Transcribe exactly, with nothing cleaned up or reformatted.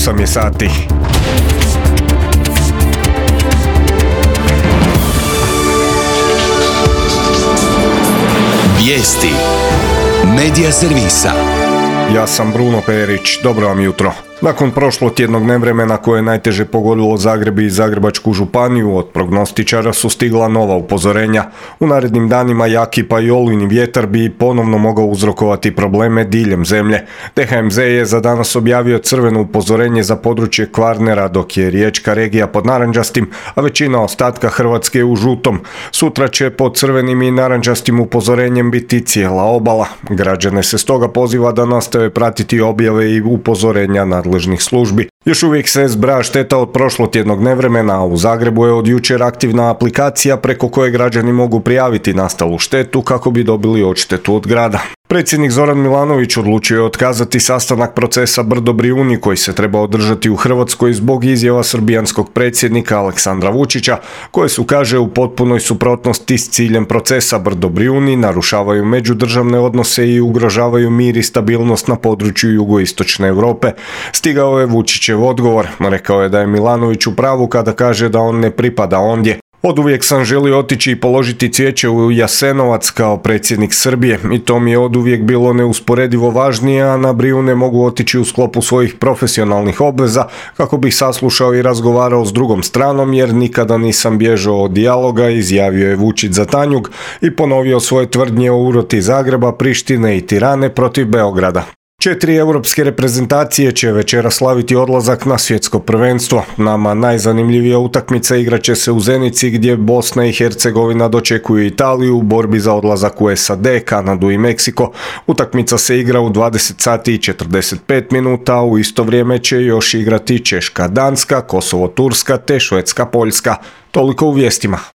osam je sati. Vijesti Medija servisa. Ja sam Bruno Perić, dobro vam jutro. Nakon prošlotjednog nevremena koje je najteže pogodilo Zagreb i Zagrebačku županiju, od prognostičara su stigla nova upozorenja. U narednim danima jaki pa i olujni vjetar bi ponovno mogao uzrokovati probleme diljem zemlje. D H M Z je za danas objavio crveno upozorenje za područje Kvarnera, dok je riječka regija pod narančastim, a većina ostatka Hrvatske u žutom. Sutra će pod crvenim i narančastim upozorenjem biti cijela obala. Građane se stoga poziva da nastave pratiti objave i upozorenja nadležnih službi. Još uvijek se zbraja šteta od prošlotjednog nevremena, a u Zagrebu je od jučer aktivna aplikacija preko koje građani mogu prijaviti nastalu štetu kako bi dobili odštetu od grada. Predsjednik Zoran Milanović odlučio je otkazati sastanak procesa Brdo-Brijuni koji se treba održati u Hrvatskoj zbog izjava srbijanskog predsjednika Aleksandra Vučića, koje su, kaže, u potpunoj suprotnosti s ciljem procesa Brdo-Brijuni, narušavaju međudržavne odnose i ugrožavaju mir i stabilnost na području jugoistočne Europe. Stigao je Vučićev odgovor. Rekao je da je Milanović u pravu kada kaže da on ne pripada ondje. Oduvijek sam želio otići i položiti cvijeće u Jasenovac kao predsjednik Srbije i to mi je oduvijek bilo neusporedivo važnije, a na Brijune mogu otići u sklopu svojih profesionalnih obveza kako bih saslušao i razgovarao s drugom stranom, jer nikada nisam bježao od dijaloga, izjavio je Vučić za Tanjug i ponovio svoje tvrdnje o uroti Zagreba, Prištine i Tirane protiv Beograda. Četiri europske reprezentacije će večeras slaviti odlazak na svjetsko prvenstvo. Nama najzanimljivija utakmica igraće se u Zenici, gdje Bosna i Hercegovina dočekuju Italiju u borbi za odlazak u S A D, Kanadu i Meksiko. Utakmica se igra u dvadeset sati i četrdeset pet minuta, a u isto vrijeme će još igrati Češka, Danska, Kosovo, Turska te Švedska, Poljska. Toliko u vijestima.